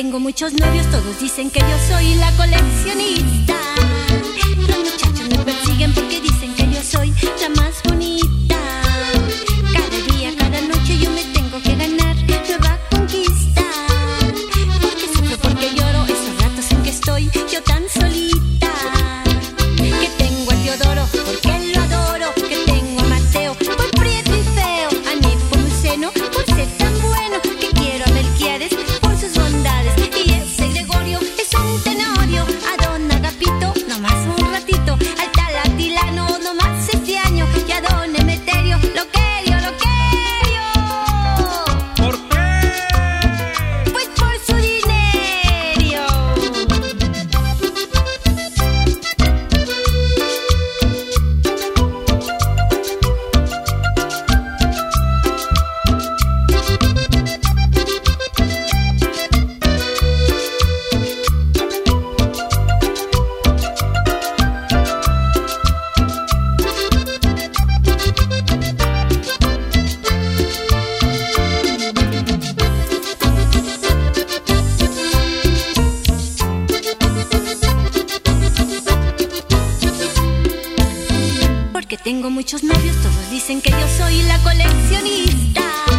tengo muchos novios, todos dicen que yo soy la coleccionista. Los muchachos me persiguen porque dicen que yo soy la más bonita. Cada día, cada noche yo me tengo que ganar nueva conquista. Porque sufro, porque lloro esos ratos en que estoy yo tan solita. Que tengo a Teodoro porque lo adoro. Que tengo a Mateo por prieto y feo. A Nepomuceno por ser tan bueno. Que quiero a Melquiades por sus bondades. Y ese Gregorio es un tenorio. A don Agapito nomás un ratito. Al tal Atilano nomás este año. Y a don Emeterio lo querio, lo querio. ¿Por qué? Pues por su dinero. Porque tengo muchos novios, todos dicen que yo soy la coleccionista.